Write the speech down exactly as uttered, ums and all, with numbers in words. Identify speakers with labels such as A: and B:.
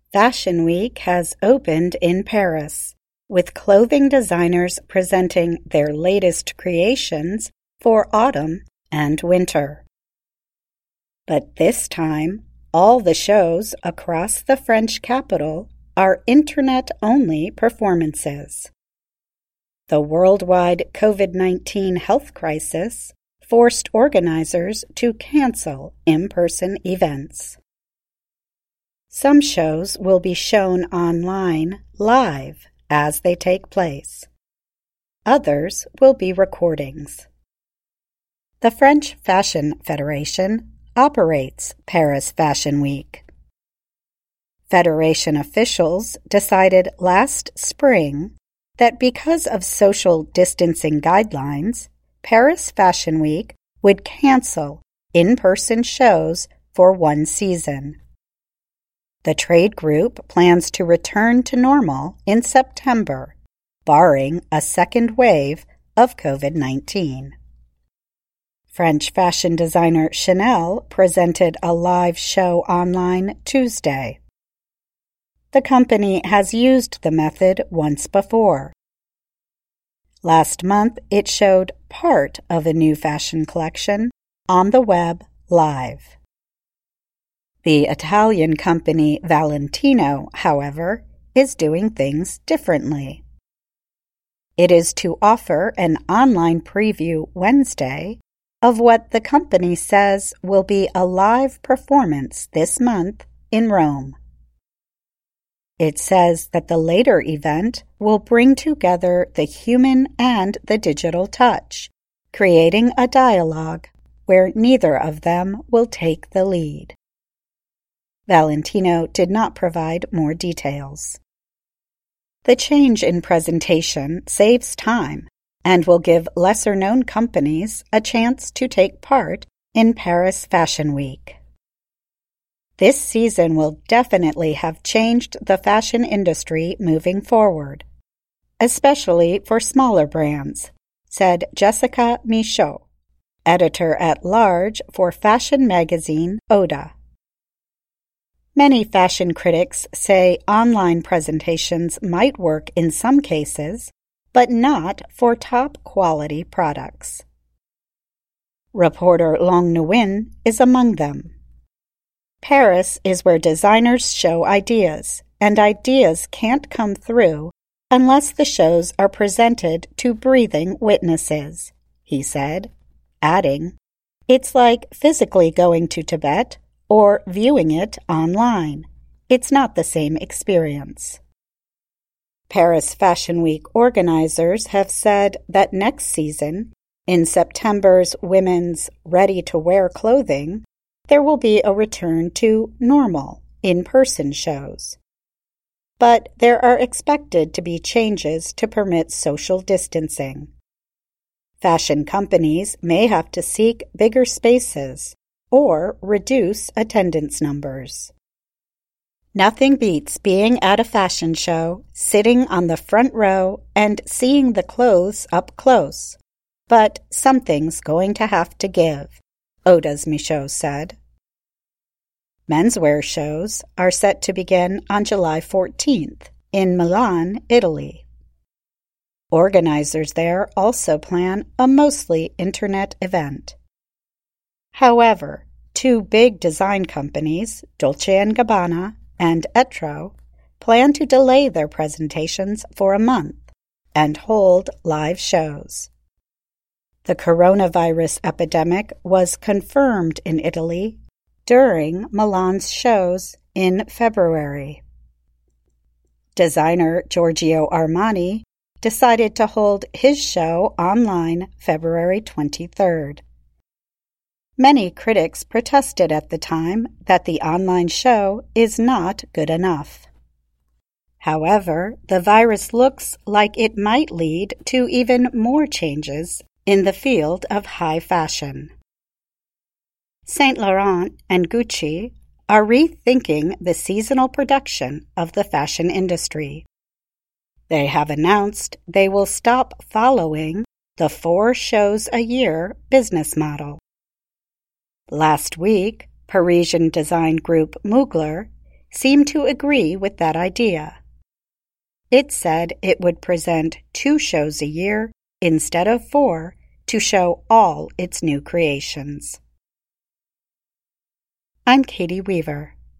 A: Fashion Week has opened in Paris, with clothing designers presenting their latest creations for autumn and winter. But this time, all the shows across the French capital are internet-only performances. The worldwide COVID nineteen health crisis forced organizers to cancel in-person events. Some shows will be shown online live as they take place. Others will be recordings. The French Fashion Federation operates Paris Fashion Week. Federation officials decided last spring that because of social distancing guidelines, Paris Fashion Week would cancel in-person shows for one season. The trade group plans to return to normal in September, barring a second wave of COVID nineteen. French fashion designer Chanel presented a live show online Tuesday. The company has used the method once before. Last month, it showed part of a new fashion collection on the web live. The Italian company Valentino, however, is doing things differently. It is to offer an online preview Wednesday of what the company says will be a live performance this month in Rome. It says that the later event will bring together the human and the digital touch, creating a dialogue where neither of them will take the lead. Valentino did not provide more details. The change in presentation saves time and will give lesser-known companies a chance to take part in Paris Fashion Week. This season will definitely have changed the fashion industry moving forward, especially for smaller brands, said Jessica Michaud, editor-at-large for fashion magazine Oda. Many fashion critics say online presentations might work in some cases, but not for top-quality products. Reporter Long Nguyen is among them. Paris is where designers show ideas, and ideas can't come through unless the shows are presented to breathing witnesses, he said, adding, "It's like physically going to Tibet or viewing it online. It's not the same experience." Paris Fashion Week organizers have said that next season, in September's women's ready-to-wear clothing, there will be a return to normal, in-person shows. But there are expected to be changes to permit social distancing. Fashion companies may have to seek bigger spaces or reduce attendance numbers. Nothing beats being at a fashion show, sitting on the front row, and seeing the clothes up close. But something's going to have to give, Oda's Michaud said. Menswear shows are set to begin on July fourteenth in Milan, Italy. Organizers there also plan a mostly internet event. However, two big design companies, Dolce and Gabbana and Etro, plan to delay their presentations for a month and hold live shows. The coronavirus epidemic was confirmed in Italy during Milan's shows in February. Designer Giorgio Armani decided to hold his show online February twenty-third. Many critics protested at the time that the online show is not good enough. However, the virus looks like it might lead to even more changes in the field of high fashion. Saint Laurent and Gucci are rethinking the seasonal production of the fashion industry. They have announced they will stop following the four shows a year business model. Last week, Parisian design group Mugler seemed to agree with that idea. It said it would present two shows a year instead of four to show all its new creations. I'm Katie Weaver.